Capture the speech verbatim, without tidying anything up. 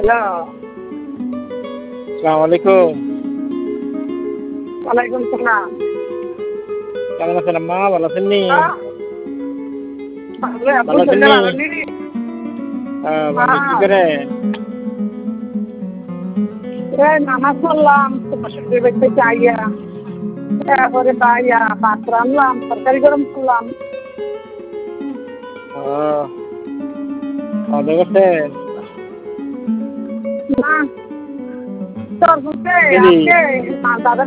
Hello. আসসালামু আলাইকুম। ওয়ালাইকুম সালাম। কেমন আছেন আম্মা? ভালো আছেন নি? হ্যাঁ। ভালো আব্বু ভালো আছেন শরীরটা নি? ভালো নেই? হ্যাঁ, ভালো। কি হ্যাঁ। করেন? এই নামাজ পড়লাম শ্বশুরদের বাড়ি থেকে আইয়া। তারপরে বাইয়া ভাত রান্নলাম, তরকারি গরম করলাম। ও খাওয়া দাওয়া করছেন? না তোর বুঝতে দেরি। আজকে মা দাদা